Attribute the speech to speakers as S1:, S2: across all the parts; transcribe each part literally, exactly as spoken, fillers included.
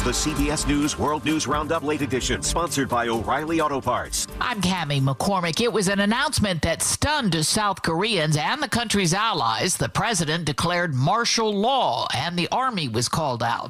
S1: the C B S News World News Roundup Late Edition, sponsored by O'Reilly Auto Parts.
S2: I'm Cammie McCormick. It was an announcement that stunned South Koreans and the country's allies. The president declared martial law, and the army was called out.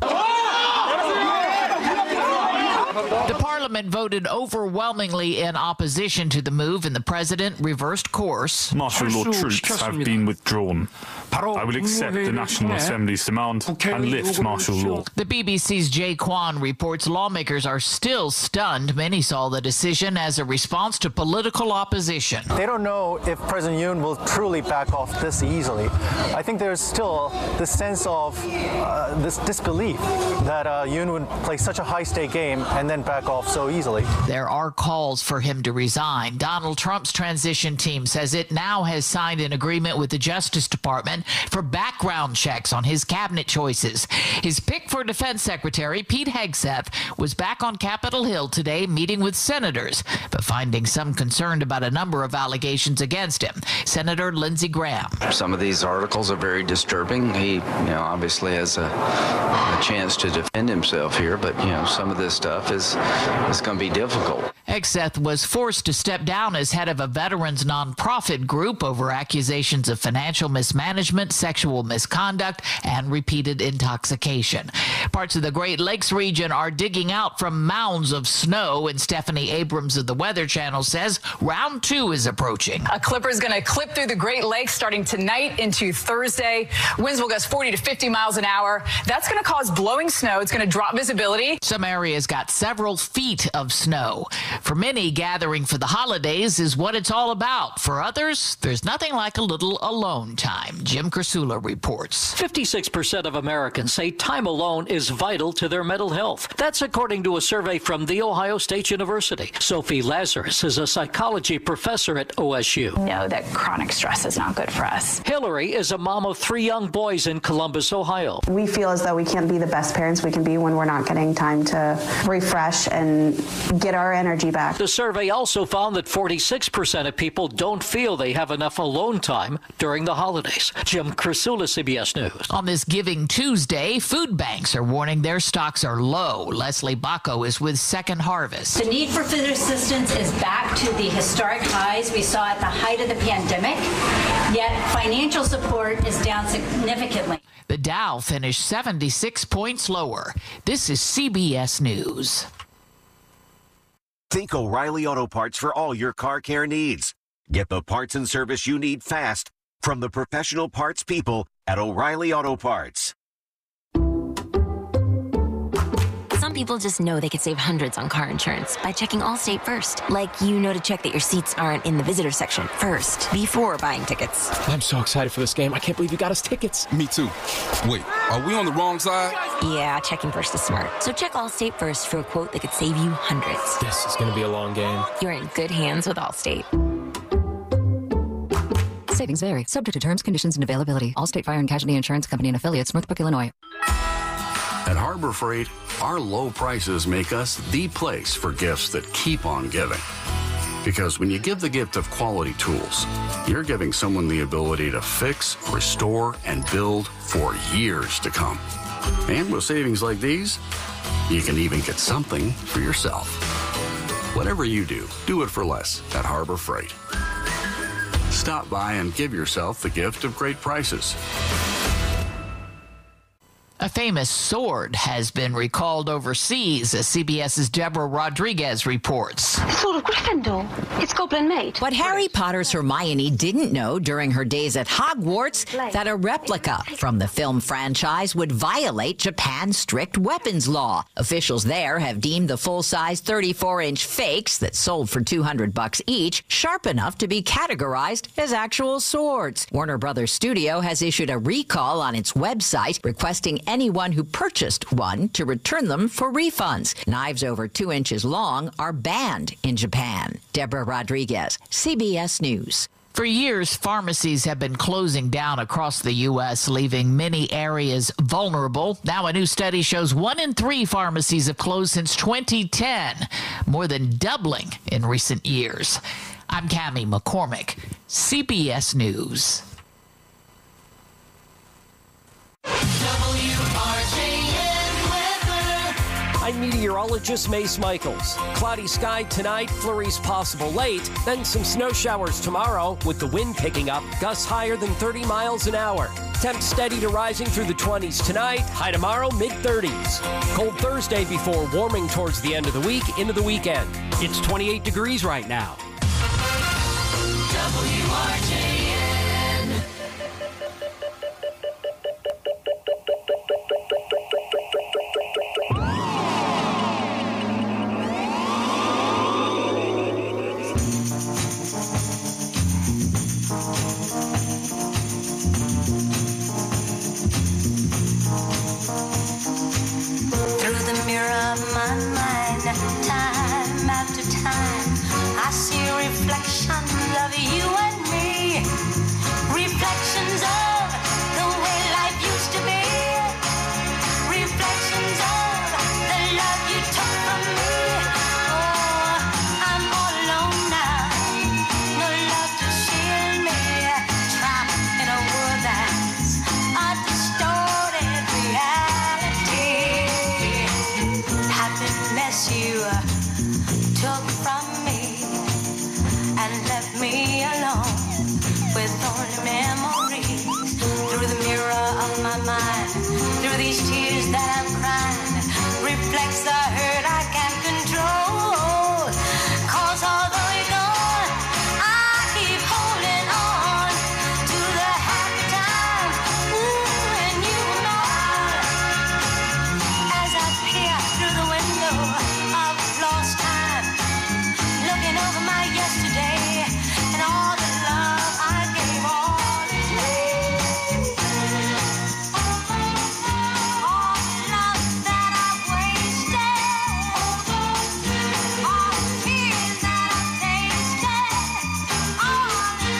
S2: The parliament voted overwhelmingly in opposition to the move, and the president reversed course.
S3: Martial law troops have been withdrawn. I will accept the National Assembly's demand and lift martial law.
S2: The B B C's Jay Kwan reports lawmakers are still stunned. Many saw the decision as a response to political opposition.
S4: They don't know if President Yoon will truly back off this easily. I think there's still this sense of uh, this disbelief that uh, Yoon would play such a high-stake game and then back off so easily.
S2: There are calls for him to resign. Donald Trump's transition team says it now has signed an agreement with the Justice Department for background checks on his cabinet choices. His pick for Defense Secretary, Pete Hegseth, was back on Capitol Hill today meeting with senators, but finding some concerned about a number of allegations against him. Senator Lindsey Graham.
S5: Some of these articles are very disturbing. He, you know, obviously has a, a chance to defend himself here, but, you know, some of this stuff is, is going to be difficult.
S2: Hegseth was forced to step down as head of a veterans nonprofit group over accusations of financial mismanagement, sexual misconduct, and repeated intoxication. Parts of the Great Lakes region are digging out from mounds of snow, and Stephanie Abrams of the Weather Channel says round two is approaching.
S6: A clipper is going to clip through the Great Lakes starting tonight into Thursday. Winds will gust forty to fifty miles an hour. That's going to cause blowing snow. It's going to drop visibility.
S2: Some areas got several feet of snow. For many, gathering for the holidays is what it's all about. For others, there's nothing like a little alone time. Jim Kursula reports.
S7: fifty-six percent of Americans say time alone is vital to their mental health. That's according to a survey from The Ohio State University. Sophie Lazarus is a psychology professor at O S U.
S8: Know that chronic stress is not good for us.
S7: Hillary is a mom of three young boys in Columbus, Ohio.
S9: We feel as though we can't be the best parents we can be when we're not getting time to refresh and get our energy back.
S7: The survey also found that forty-six percent of people don't feel they have enough alone time during the holidays. Jim Kursula, C B S News.
S2: On this Giving Tuesday, food banks are warning their stocks are low. Leslie Bacco is with Second Harvest.
S10: The need for food assistance is back to the historic highs we saw at the height of the pandemic, yet financial support is down significantly.
S2: The Dow finished seventy-six points lower. This is C B S News.
S1: Think O'Reilly Auto Parts for all your car care needs. Get the parts and service you need fast from the professional parts people at O'Reilly Auto Parts.
S11: Some people just know they could save hundreds on car insurance by checking Allstate first. Like, you know to check that your seats aren't in the visitor section first, before buying tickets.
S12: I'm so excited for this game. I can't believe you got us tickets.
S13: Me too. Wait, are we on the wrong side?
S11: Yeah, checking first is smart. So check Allstate first for a quote that could save you hundreds.
S12: This is going to be a long game.
S11: You're in good hands with Allstate.
S14: Savings vary. Subject to terms, conditions, and availability. Allstate Fire and Casualty Insurance Company and Affiliates, Northbrook, Illinois.
S15: At Harbor Freight, our low prices make us the place for gifts that keep on giving. Because when you give the gift of quality tools, you're giving someone the ability to fix, restore, and build for years to come. And with savings like these, you can even get something for yourself. Whatever you do, do it for less at Harbor Freight. Stop by and give yourself the gift of great prices.
S2: A famous sword has been recalled overseas, as CBS's Deborah Rodriguez reports.
S16: The Sword of Gryffindor. It's goblin-made.
S17: What Harry Potter's Hermione didn't know during her days at Hogwarts, that a replica from the film franchise would violate Japan's strict weapons law. Officials there have deemed the full-size thirty-four inch fakes that sold for two hundred bucks each sharp enough to be categorized as actual swords. Warner Brothers Studio has issued a recall on its website requesting anyone who purchased one to return them for refunds. Knives over two inches long are banned in Japan. Deborah Rodriguez, C B S News.
S2: For years, pharmacies have been closing down across the U S, leaving many areas vulnerable. Now a new study shows one in three pharmacies have closed since twenty ten, more than doubling in recent years. I'm Cammie McCormick, C B S News.
S18: W R J N weather.
S12: meteorologist Mace Michaels. Cloudy sky tonight, flurries possible late, then some snow showers tomorrow with the wind picking up, gusts higher than thirty miles an hour. Temps steady to rising through the twenties tonight, high tomorrow, mid-thirties. Cold Thursday before warming towards the end of the week into the weekend. It's twenty-eight degrees right now.
S18: W R J N. Through the mirror of my mind, time after time, I see reflections of you and me. Reflections of the way life used to be. Reflections of the love you took from me. Oh, I'm all alone now. No love to shield me. Trapped in a world that's a distorted reality. Happiness you took from me and left me alone with only memories. Through the mirror of my mind, through these tears that I'm crying, reflects the hurt I can't control. Cause although you're gone, I keep holding on to the happy times. Ooh, and you and I, as I peer through the window of lost time, looking over my yesterday and all the love I gave all the day. All the love that I've wasted, all the tears that I've tasted, all the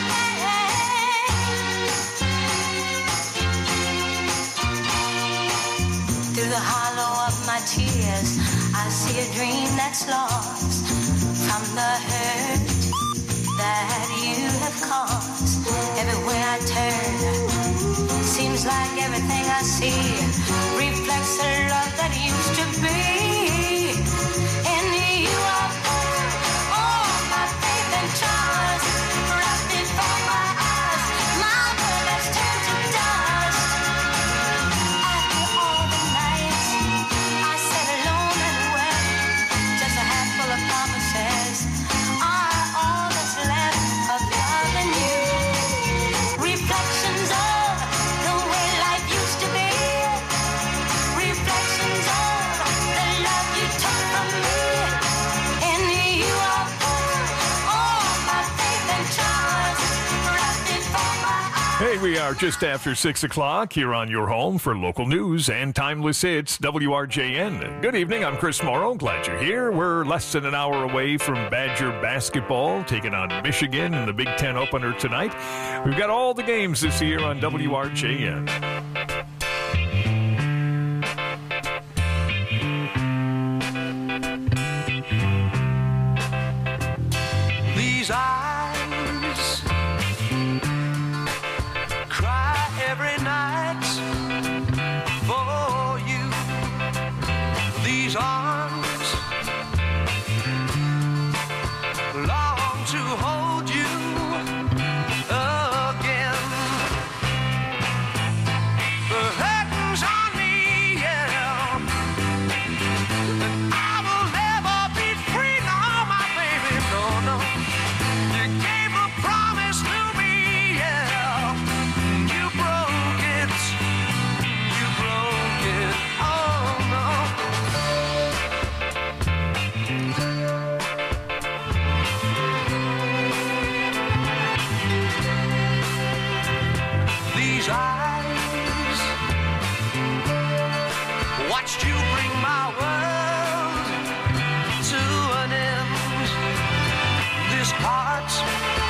S18: pain. Through the hollow of my tears, I see a dream that's lost from the hurt that you have caused. Everywhere I turn, seems like everything I see reflects the love that used to be. In you I put all my faith and trust, right before my eyes, my world has turned to dust. After all the nights I sat alone and wept, just a handful of promises are all that's left of loving you. Reflections of the way life used to be. Reflections of the love you took from me. In you I put all my faith and trust, right before my eyes.
S19: Hey, we are just after six o'clock here on your home for local news and timeless hits, W R J N. Good evening, I'm Chris Morrow. Glad you're here. We're less than an hour away from Badger basketball, taking on Michigan in the Big Ten opener tonight. We've got all the games this year on W R J N.
S18: These eyes cry every night for you. These arms long to hold you again. The curtains on me, yeah. And I will never be free, no, my baby, no, no. You gave a promise to me, yeah. You broke it, you broke it, oh no. These eyes watched you bring my world to an end. This heart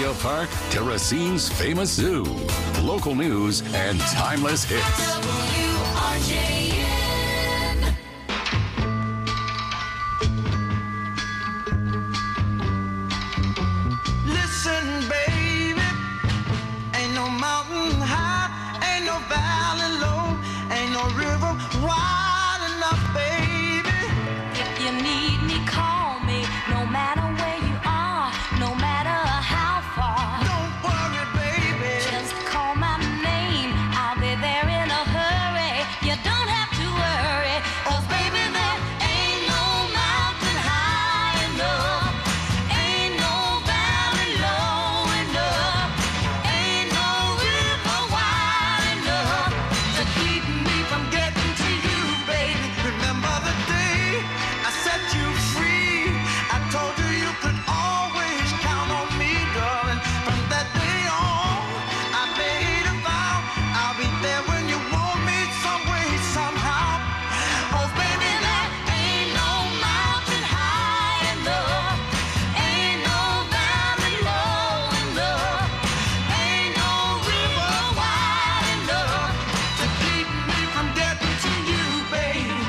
S20: Memorial Park to Racine's famous zoo. Local news and timeless hits.
S18: W R J N.
S21: Listen, baby, ain't no mountain high, ain't no valley low, ain't no river wide enough, baby.
S18: If you need me, call me. No matter where you are, no matter how far.
S21: Don't worry, baby.
S18: Just call my name. I'll be there in a hurry. You don't have to worry. 'Cause baby, there ain't no mountain high enough. Ain't no valley low enough. Ain't no river wide enough
S21: To keep me from getting to you, baby. Remember the day I set you free. I told you you could always count on me, darling. From that day on, I made a vow. I'll be there when you want me, some way, somehow. 'Cause baby, there
S18: ain't no mountain high enough. Ain't no valley low enough. Ain't no river wide enough
S21: to keep me from getting to you, baby.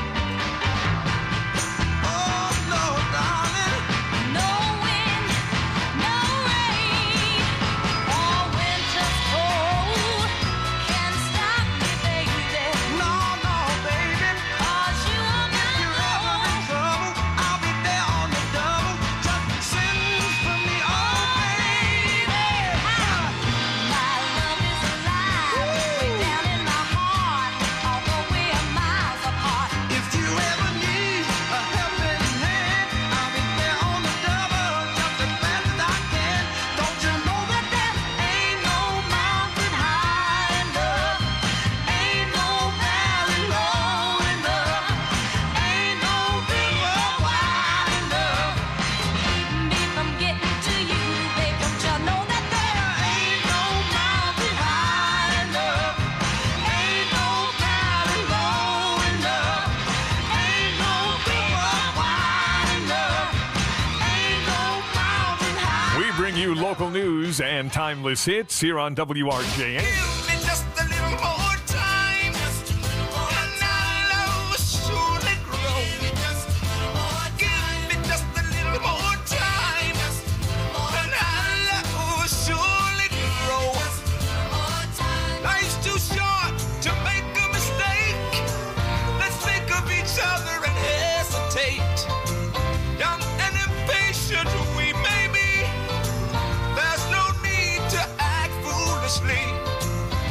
S21: Oh, no, darling.
S18: No wind, no rain, or winter's cold can stop me, baby.
S21: No, no, baby.
S18: 'Cause you are
S21: If you're ever in trouble, I'll be there on the double. Just send for me, oh, baby.
S18: my love is alive, way down in my heart, although we are miles apart.
S21: If you ever need a helping hand, I'll be there on the double, just as fast as I can. Don't you know that there
S18: Ain't no mountain high enough. Ain't no valley low enough. Ain't no river wide enough to keep me from getting to you, babe. Don't you know that there ain't no mountain high enough. Ain't no valley low enough. Ain't no river wide enough. Ain't no mountain high.
S19: We bring you local news and timeless hits here on W R J N.
S21: just a little more time, and I'll surely grow. Give me just a little more time, and I'll surely grow. Life's too short to make a mistake. Let's think of each other and hesitate. Young and impatient we may be. There's no need to act foolishly.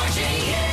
S21: R J N.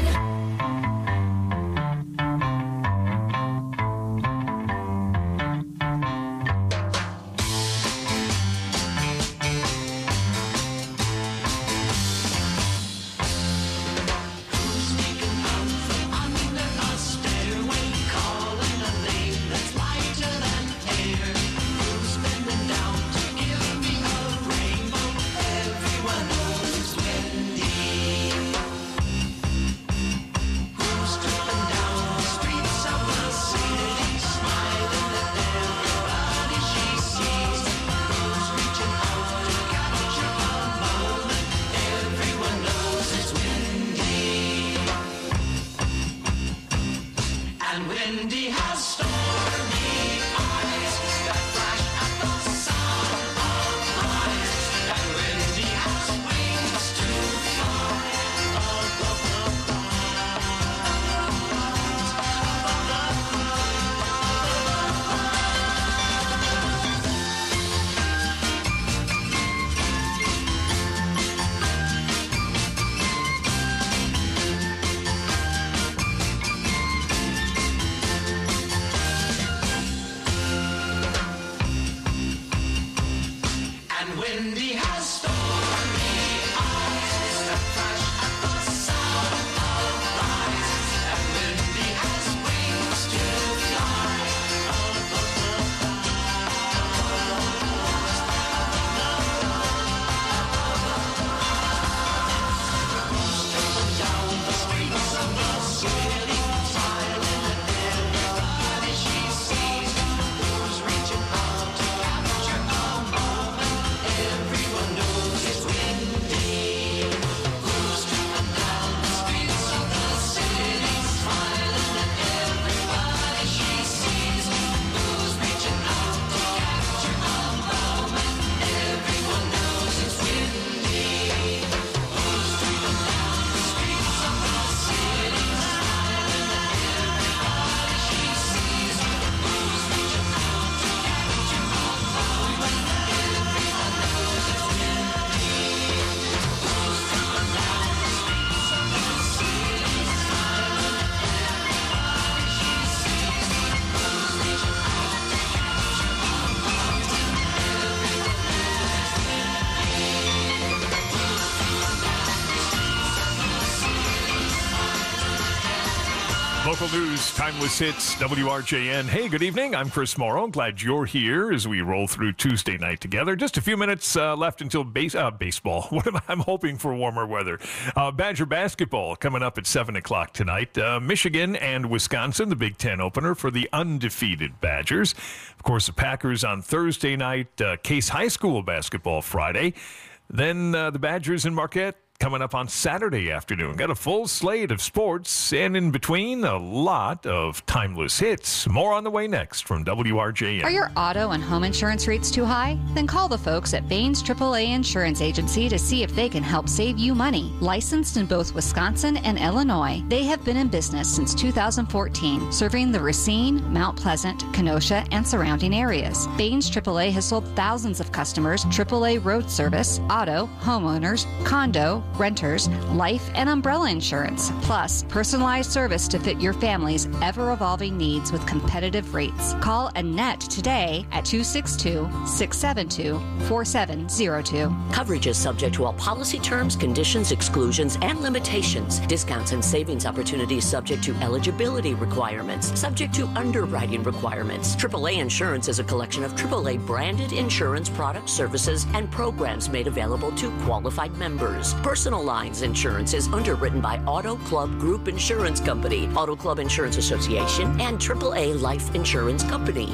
S19: Local news, timeless hits, W R J N. Hey, good evening. I'm Chris Morrow. Glad you're here as we roll through Tuesday night together. Just a few minutes uh, left until base, uh, baseball. What am I? I'm hoping for warmer weather. Uh, Badger basketball coming up at seven o'clock tonight. Uh, Michigan and Wisconsin, the Big Ten opener for the undefeated Badgers. Of course, the Packers on Thursday night. Uh, Case High School basketball Friday. Then uh, the Badgers in Marquette coming up on Saturday afternoon. Got a full slate of sports, and in between, a lot of timeless hits. More on the way next from W R J N.
S3: Are your auto and home insurance rates too high? Then call the folks at Baines triple A Insurance Agency to see if they can help save you money. Licensed in both Wisconsin and Illinois, they have been in business since two thousand fourteen, serving the Racine, Mount Pleasant, Kenosha, and surrounding areas. Baines triple A has sold thousands of customers triple A road service, auto, homeowners, condo, renters, life, and umbrella insurance, plus personalized service to fit your family's ever-evolving needs with competitive rates. Call Annette today at two six two, six seven two, four seven zero two.
S22: Coverage is subject to all policy terms, conditions, exclusions, and limitations. Discounts and savings opportunities subject to eligibility requirements, subject to underwriting requirements. triple A Insurance is a collection of triple A branded insurance products, services, and programs made available to qualified members. Personal lines insurance is underwritten by Auto Club Group Insurance Company, Auto Club Insurance Association, and triple A Life Insurance Company.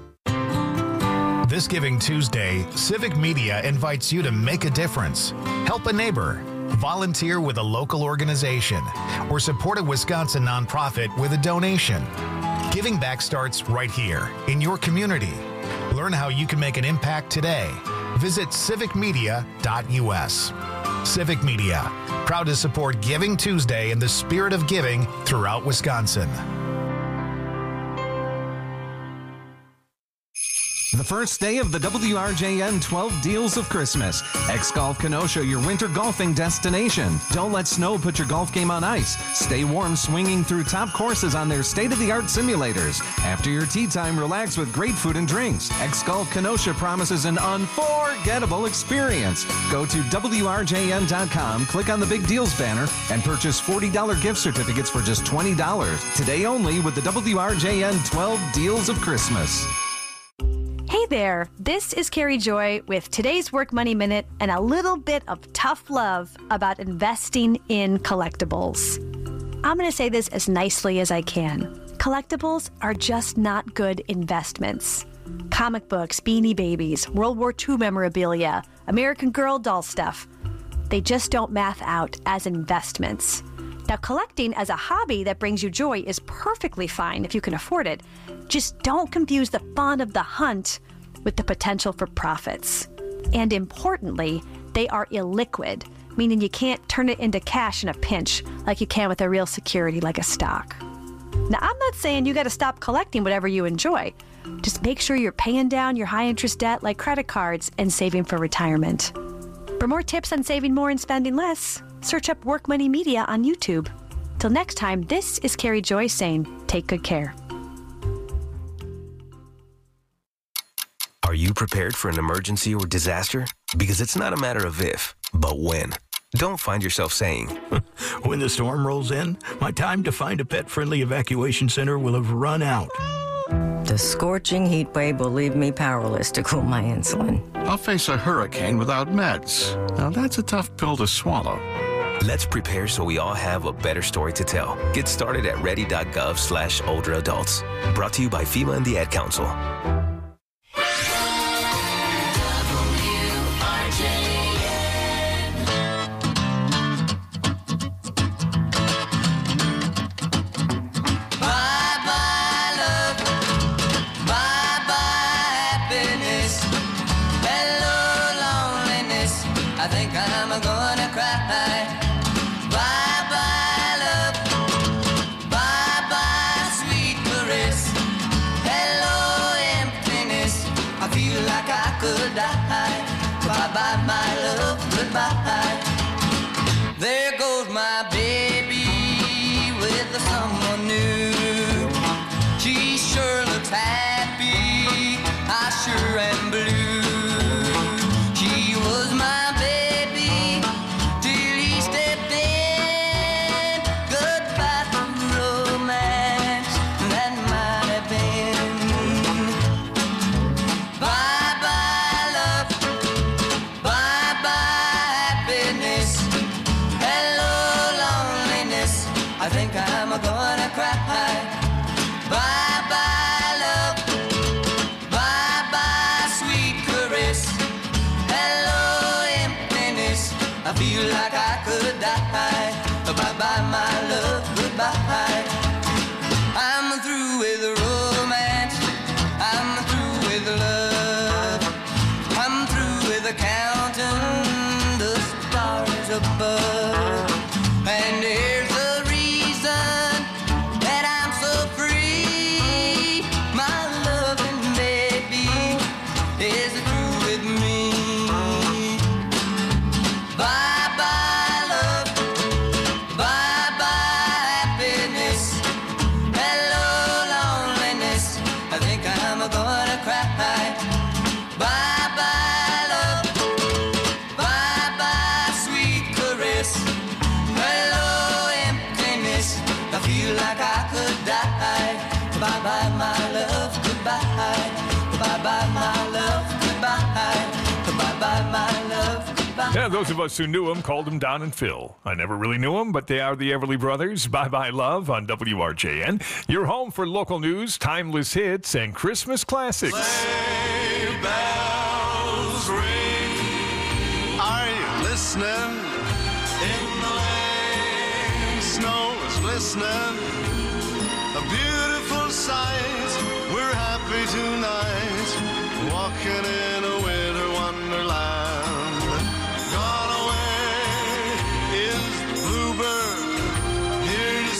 S23: This Giving Tuesday, Civic Media invites you to make a difference. Help a neighbor, volunteer with a local organization, or support a Wisconsin nonprofit with a donation. Giving back starts right here in your community. Learn how you can make an impact today. Visit civic media dot U S. Civic Media, proud to support Giving Tuesday in the spirit of giving throughout Wisconsin.
S4: The first day of the W R J N twelve Deals of Christmas. X-Golf Kenosha, your winter golfing destination. Don't let snow put your golf game on ice. Stay warm swinging through top courses on their state-of-the-art simulators. After your tee time, relax with great food and drinks. X-Golf Kenosha promises an unforgettable experience. Go to W R J N dot com, click on the Big Deals banner, and purchase forty dollars gift certificates for just twenty dollars. Today only with the W R J N twelve Deals of Christmas.
S5: Hey there, this is Carrie Joy with today's Work Money Minute and a little bit of tough love about investing in collectibles. I'm going to say this as nicely as I can. Collectibles are just not good investments. Comic books, Beanie Babies, World War Two memorabilia, American Girl doll stuff. They just don't math out as investments. Now, collecting as a hobby that brings you joy is perfectly fine if you can afford it. Just don't confuse the fun of the hunt with the potential for profits. And importantly, they are illiquid, meaning you can't turn it into cash in a pinch like you can with a real security like a stock. Now, I'm not saying you got to stop collecting whatever you enjoy. Just make sure you're paying down your high-interest debt like credit cards and saving for retirement. For more tips on saving more and spending less, search up Work Money Media on YouTube. Till next time, this is Carrie Joy saying, take good care.
S6: Are you prepared for an emergency or disaster? Because it's not a matter of if, but when. Don't find yourself saying,
S24: when the storm rolls in, my time to find a pet-friendly evacuation center will have run out.
S25: The scorching heat wave will leave me powerless to cool my insulin.
S26: I'll face a hurricane without meds. Now that's a tough pill to swallow.
S6: Let's prepare so we all have a better story to tell. Get started at ready.gov slash older adults. Brought to you by FEMA and the Ad Council.
S21: I think I'm gonna cry. Bye-bye, love. Bye-bye, sweet caress. Hello, emptiness. I feel like I could die. Bye-bye, my love. Goodbye. There goes my baby with someone new. She sure looks happy. I sure am blue. She was my I think I'm gonna cry. Bye-bye, love. Bye-bye, sweet caress. Hello, emptiness. I feel like I could die. Bye-bye, my love. Goodbye. I'm through with romance. I'm through with love. I'm through with counting the stars above. And here's the like I could die. Bye-bye, my love, goodbye. Bye-bye, my love, goodbye. Bye-bye, my love, goodbye.
S19: Yeah, those of us who knew him called him Don and Phil. I never really knew them, but they are the Everly Brothers. Bye-bye, love on W R J N. Your home for local news, timeless hits, and Christmas classics.
S21: Sleigh bells ring. Are you listening? In the lane, snow is glistening. A beautiful sight, we're happy tonight, walking in a winter wonderland. Gone away is the bluebird, here to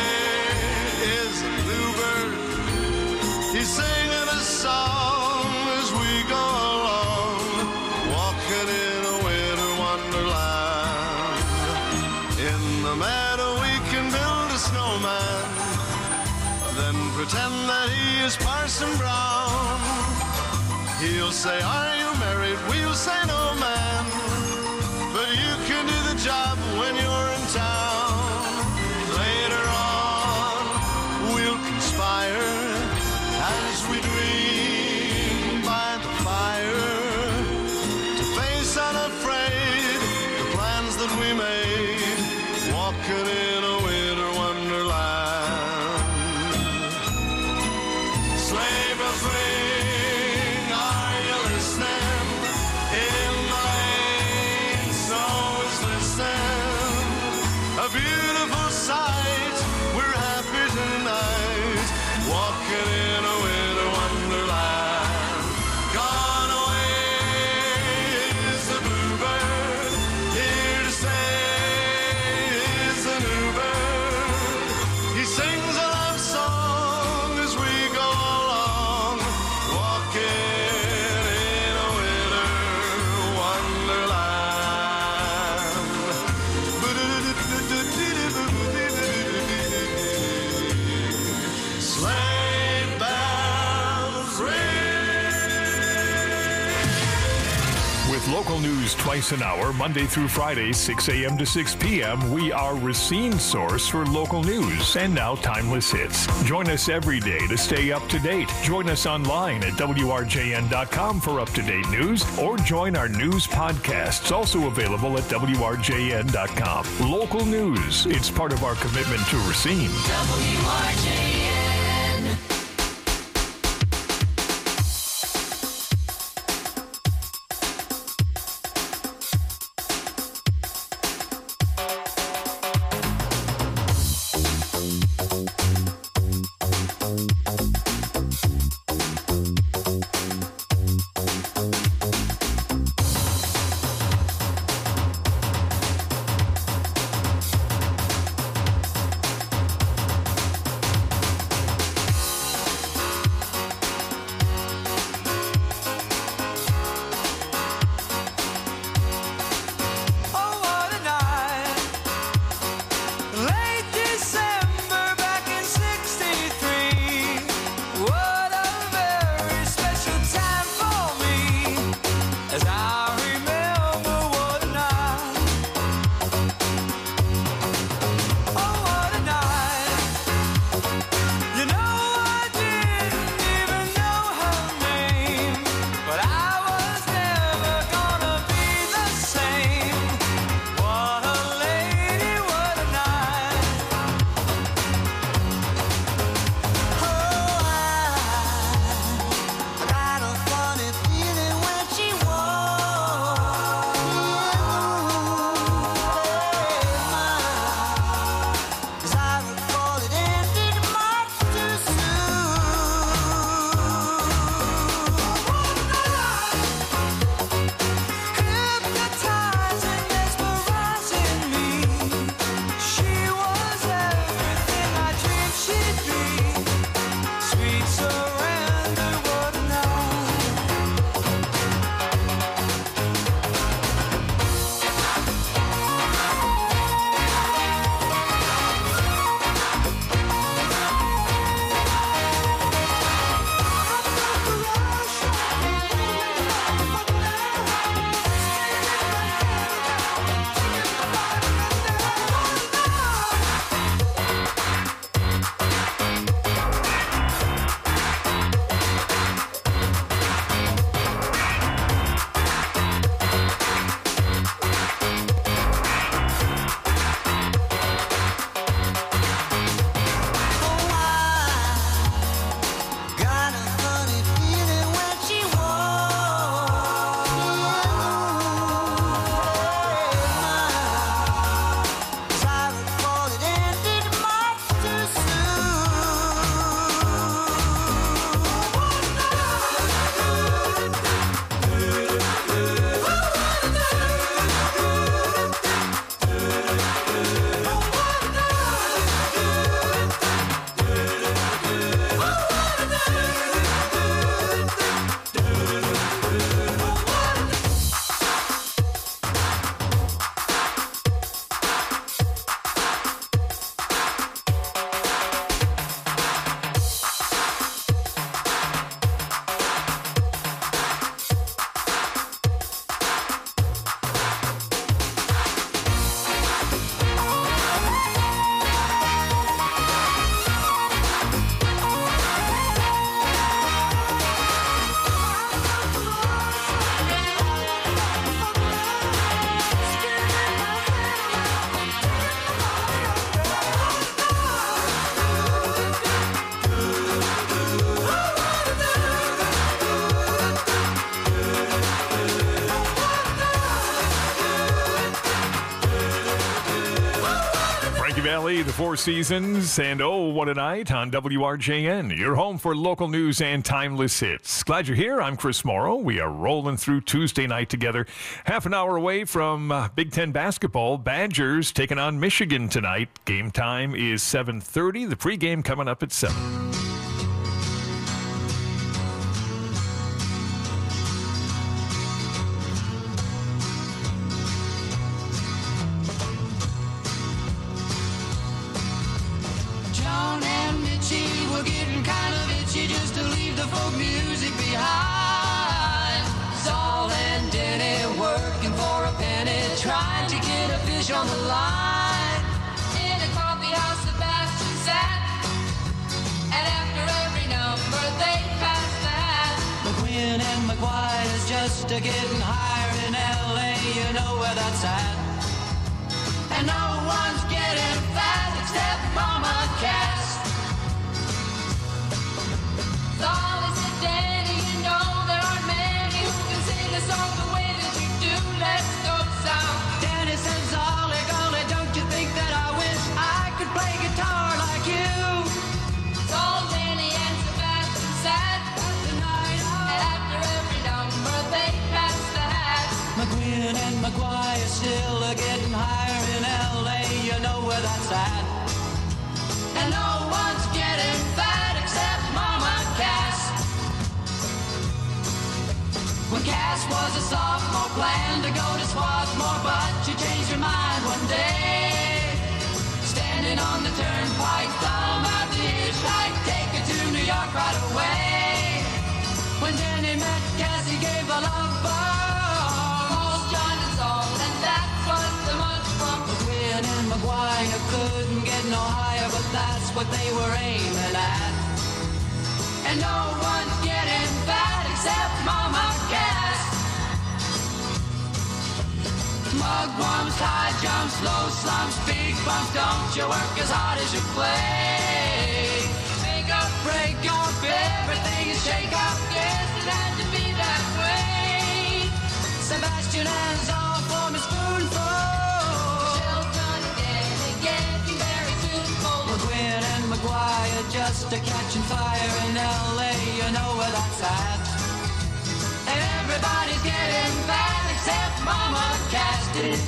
S21: stay is the bluebird. He's singing a song
S1: snowman, then pretend that he is Parson Brown. He'll say, are you married? We'll say, no, man, but you can do the job when you're in town. Later on, we'll conspire as we dream by the fire to face unafraid the plans that we made, walking in a winter wonderland. Sleigh bells ring, are you listening? In the lane, snow is glistening. A beautiful sight, we're happy tonight, walking in a winter wonderland. Gone away is the bluebird, here to stay is the new bird. He sings a love song as we go along, walking in a winter wonderland. Sleigh bells ring.
S19: With local news twice an hour, Monday through Friday, six a.m. to six p.m., we are Racine's source for local news and now timeless hits. Join us every day to stay up to date. Join us online at W R J N dot com for up-to-date news, or join our news podcasts, also available at W R J N dot com. Local news, it's part of our commitment to Racine.
S21: W R J N.
S19: Valley, the Four Seasons, and oh, what a night on W R J N. Your home for local news and timeless hits. Glad you're here. I'm Chris Morrow. We are rolling through Tuesday night together. Half an hour away from uh, Big Ten basketball. Badgers taking on Michigan tonight. Game time is seven thirty. The pregame coming up at seven.
S7: Trying to get a fish on the line. In a coffee house, Sebastian sat, and after every number they passed that. McQueen and McGuire's just a getting hired in L A, you know where that's at. And no one's getting fat except Mama Cass. Solly said, Danny, you know there aren't many who can sing a song the way that you do. Let's go. Danny says, Ollie, golly, don't you think that I wish I could play guitar like you? So Danny and Sebastian sat the night out, and after every number they passed the hat. McQueen and McGuire still are getting higher in L A, you know where that's at. And no one's getting fat except Mama Cass. When Cass was a sophomore, planned to go to Swarthmore, but she changed her mind one day. Standing on the turnpike, thumb out the hitchhike, take her to New York right away. When Danny met Cass, he gave a love bomb. Paul joined the song, and that was the much fun. McQueen and McGuire couldn't get no higher, but that's what they were aiming at. And no one's getting fat except Mama Cass. Mug bumps, high jumps, low slumps, big bumps. Don't you work as hard as you play. Make up, break off, everything is shake up. Guess it had to be that way. Sebastian has all for me spoonful. Shelton and getting very tuneful. McQueen and McGuire just a catching fire in L A, you know where that's at. Everybody's getting fat except Mama Cass.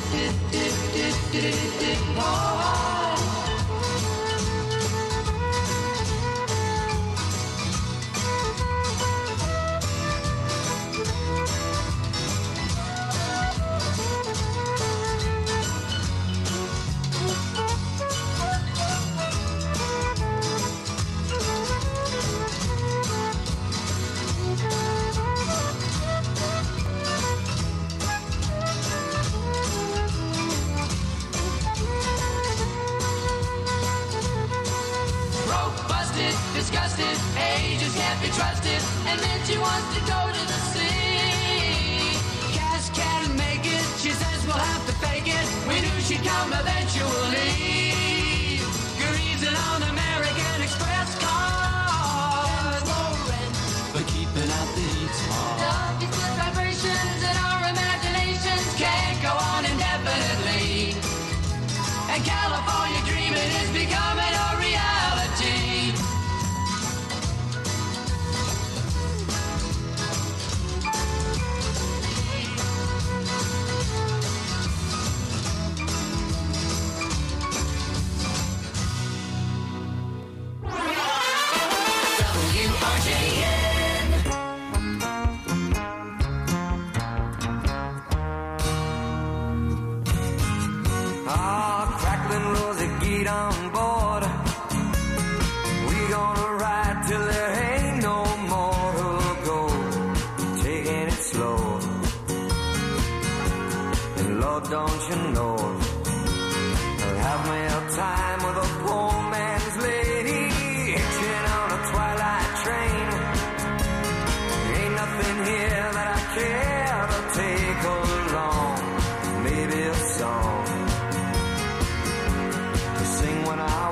S7: Disgusted, ages can't be trusted, and then she wants to go to the sea. Cass can't make it, she says we'll have to fake it. We knew she'd come eventually. Greasing on American Express cars, but keeping out the heat. Love is good vibrations, and our imaginations can't go on indefinitely. And California dreaming is becoming a reality. On board, we gonna ride till there ain't no more to go, taking it slow. And Lord, don't you know, I'll have me a time with a poor man's lady, hitching on a twilight train. Ain't nothing here that I care to take along, maybe a song when I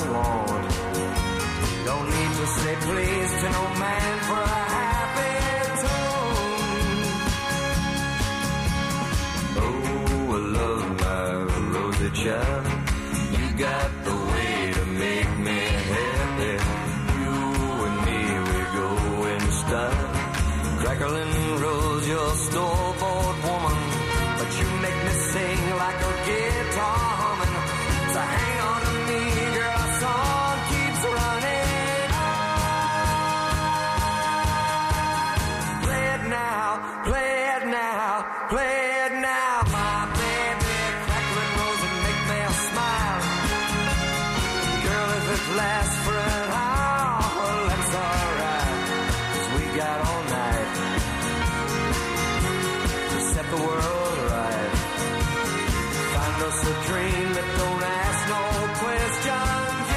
S8: it lasts for an hour, well, that's alright, 'cause we got all night to set the world right. Find us a dream that don't ask no questions,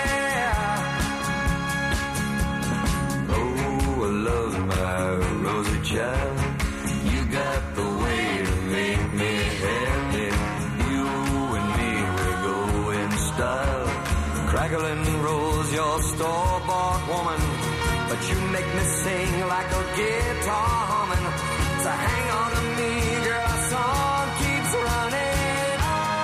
S8: yeah. Oh, I love my rosy child. You got the way to make me happy. You and me, we go in style. Crackling rolls, your store-bought woman, but you make me sing like a guitar humming. So hang on to me, girl, our song keeps running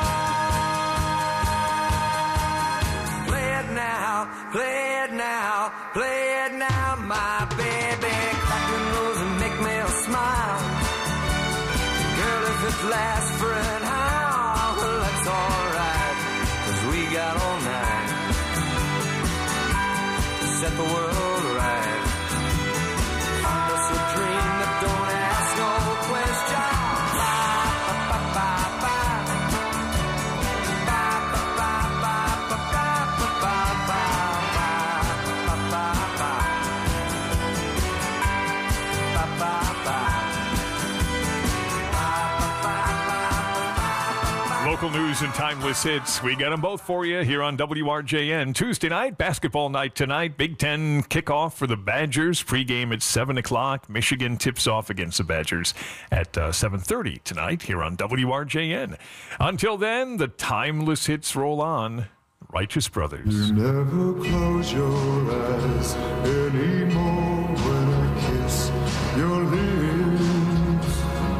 S8: on. Play it now, play it now, play it now, my baby. Crackling rolls and make me smile. Girl, if it lasts for an hour, well, that's alright, 'cause we got all night to set the world right. Find us a dream that don't ask no questions.
S19: Local news and timeless hits. We got them both for you here on W R J N. Tuesday night, basketball night tonight. Big Ten kickoff for the Badgers. Pregame at seven o'clock. Michigan tips off against the Badgers at uh, seven thirty tonight here on W R J N. Until then, the timeless hits roll on. Righteous Brothers.
S1: You never close your eyes anymore when I kiss your lips.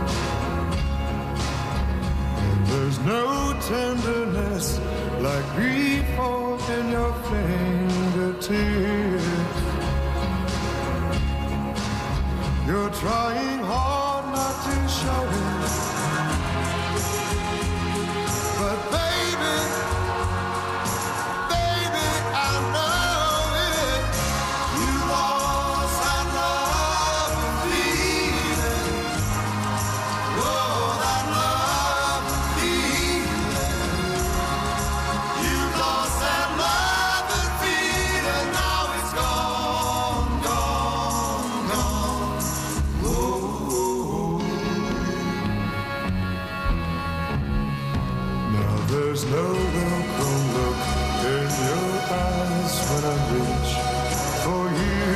S1: And there's no tenderness like before in your fingertips. You're trying hard not to show it, but baby, there's no welcome look in your eyes when I reach for you.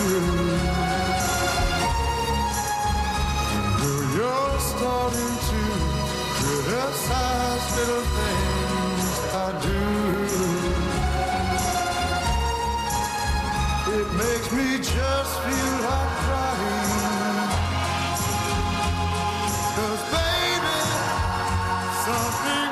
S1: And though you're starting to criticize little things I do, it makes me just feel like crying. 'Cause baby, something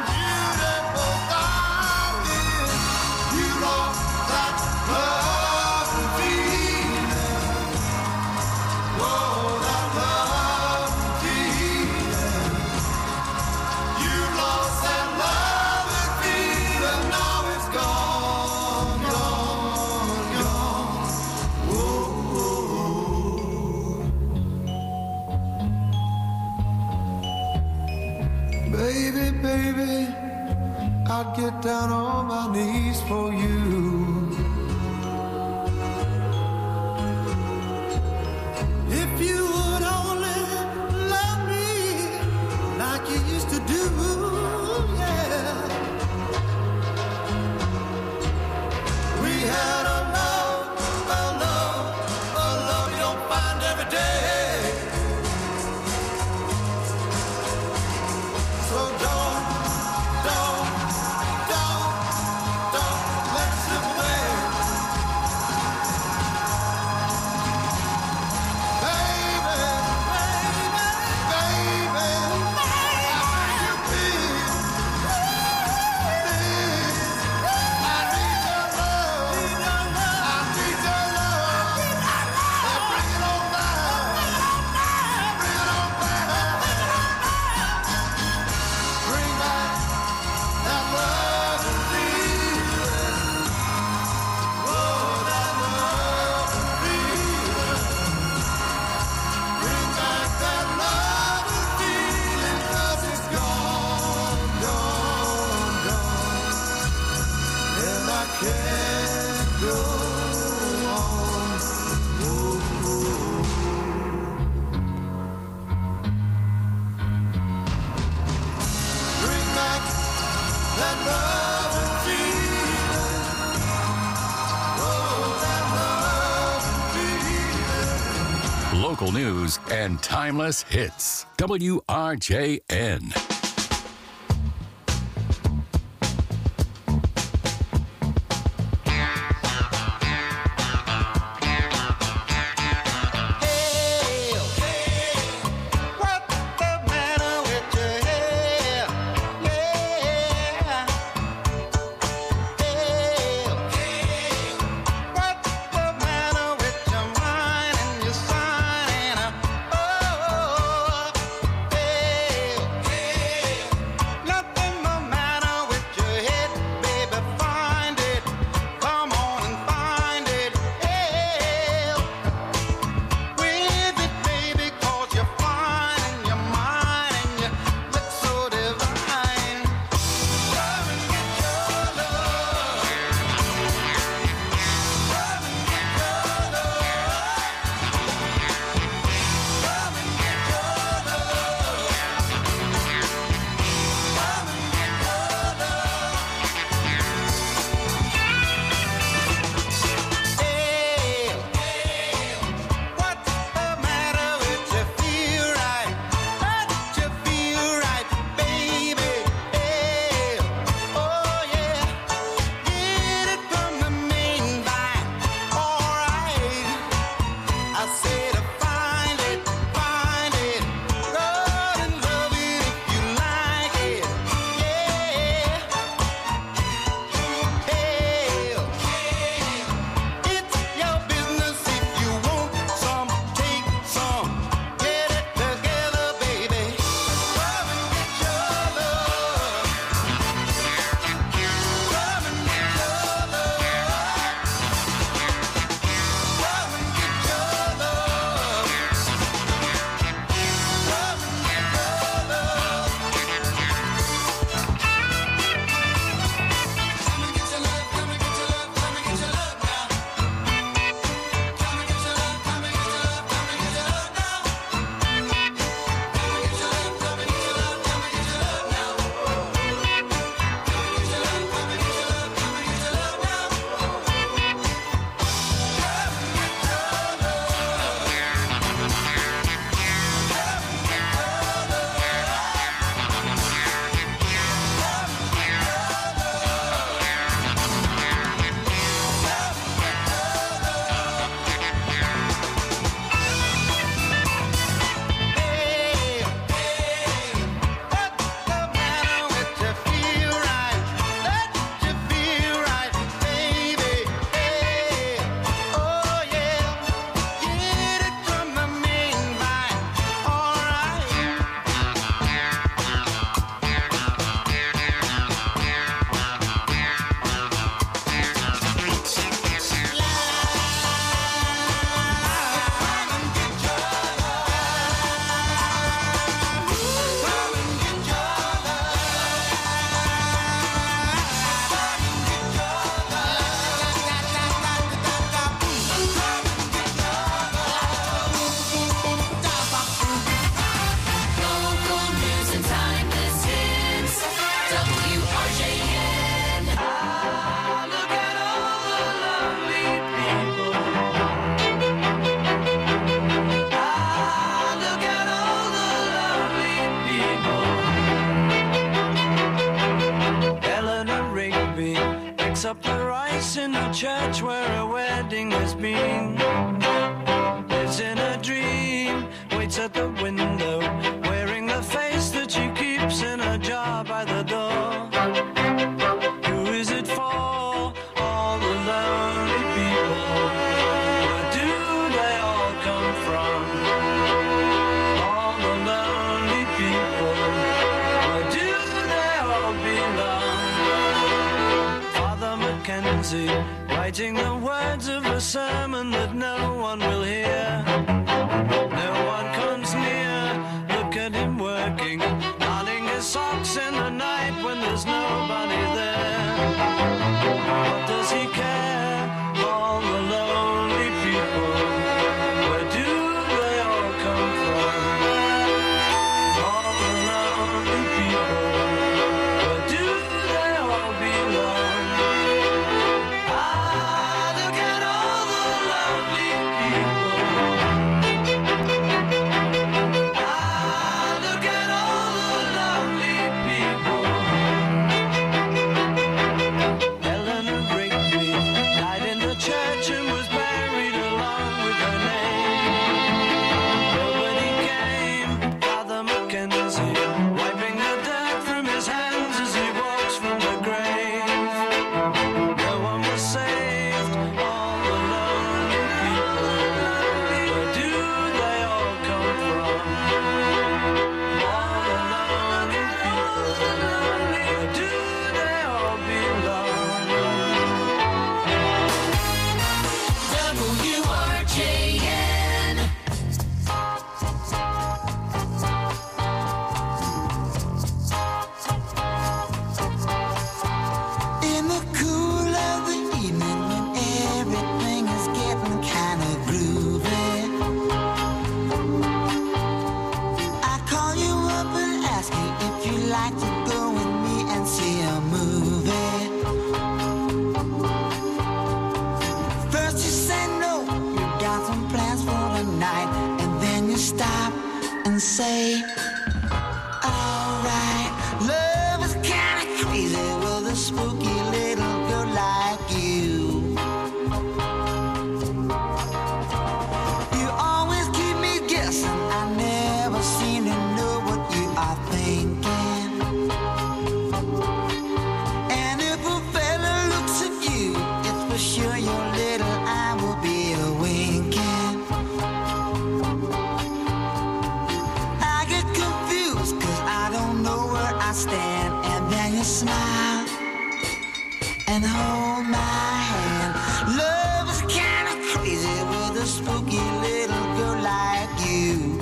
S1: I'd get down on my knees for you. If you would only love me like you used to do, yeah. We had a love, a love, a love you don't find every day. So don't, don't, don't, don't let's
S20: local news and timeless hits. W R J N.
S9: up the rice in the church where a wedding has been. Lives in a dream, waits at the window, wearing the face that she keeps in a jar by the door. Who is it for? All the lonely people. Where do they all come from? All the lonely people. Where do they all belong? Father Mackenzie, writing the words of a sermon that no one will hear. No one comes near. Look at him working, darning his socks in the night when there's nobody there. What does he care? All the lonely people. Where do they all come from? All the lonely people. Where do they all belong? Ah, look at all the lonely people.
S10: say, alright, love is kinda crazy with a spooky little girl like you. You always keep me guessing, I never seem to know what you are thinking. And if a fella looks at you, it's for sure your little eye will be a winking. I get confused cause I don't know where I stand. And then you smile and hold my hand. Love is kinda crazy with a spooky little girl like you.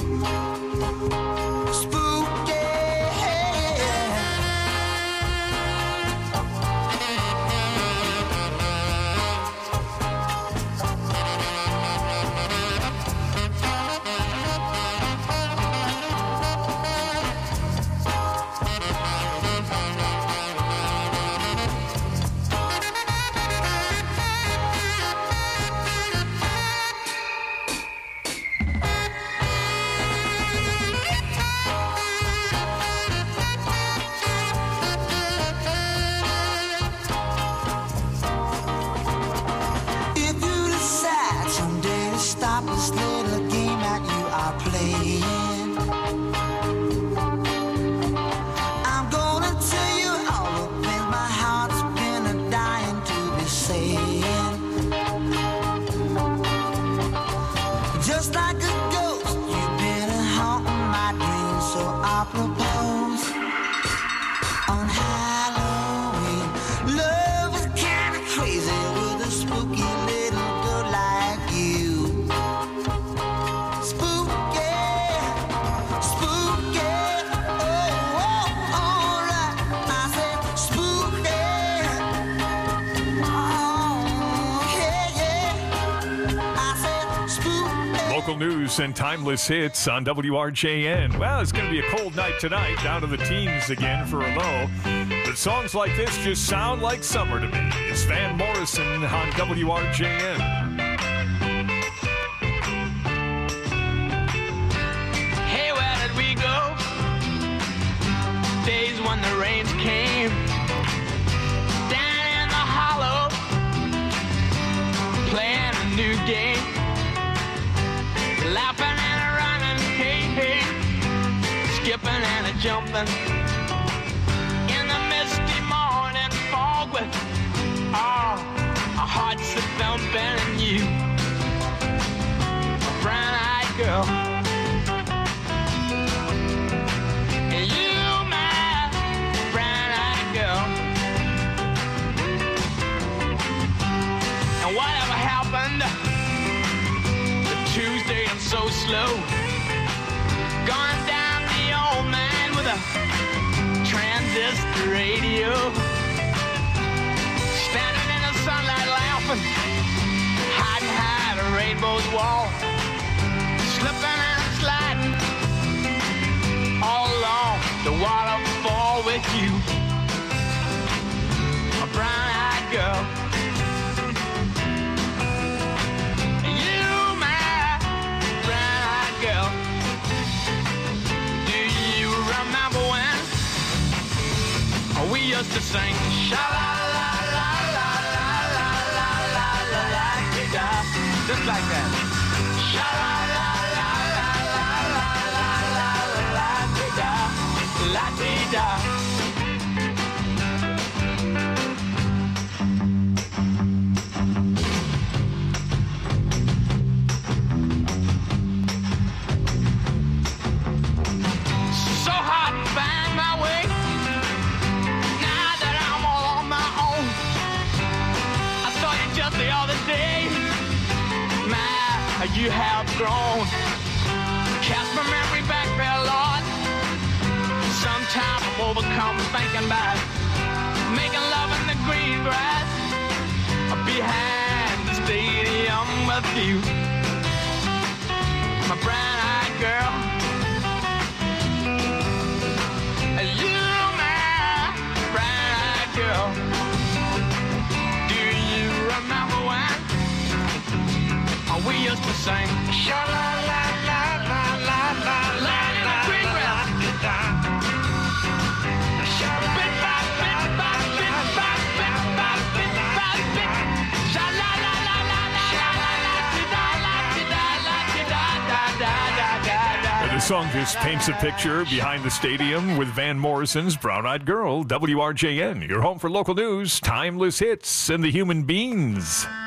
S10: Spooky. If you decide someday to stop this little game that you are playing, I'm gonna tell you all the things my heart's been a dying to be saying. Just like a ghost, you've been a haunting my dreams, so I propose on Halloween. Love is kinda crazy with a spooky little girl like you. Spooky, spooky, oh, oh, alright. I said spooky, oh, yeah, yeah. I said spooky.
S19: Local news and timeless hits on W R J N. Well, it's going to be a cold night tonight, down to the teens again for a low. But songs like this just sound like summer to me. It's Van Morrison on W R J N.
S11: Hey, where did we go? Days when the rains came down in the hollow, playing a new game, laughing and running, hey, hey, skipping and a jumping in the misty morning fog with all our hearts a thumping and you, a brown-eyed girl. And you, my brown-eyed girl. And whatever happened to Tuesday and so slow, gone down the old man with a transistor radio, standing in the sunlight laughing, hiding high at a rainbow's wall, slipping and sliding all along the waterfall with you, a brown-eyed girl. You, my brown-eyed girl. Do you remember when we used to sing sha la la la la la la la la la la, just like that. Sha la la la la la la la la la la la la. So hard to find my way now that I'm all on my own. I saw you just the other day. My, you have grown. Cast my memory back there, Lord. Sometimes I'm overcome thinking about making love in the green grass behind the stadium with you, my brown-eyed girl. You, my brown-eyed girl. Do you remember when we used to sing sha la la la la la la la la
S19: song just paints a picture behind the stadium with Van Morrison's Brown Eyed Girl. W R J N, your home for local news, timeless hits, and the human beans.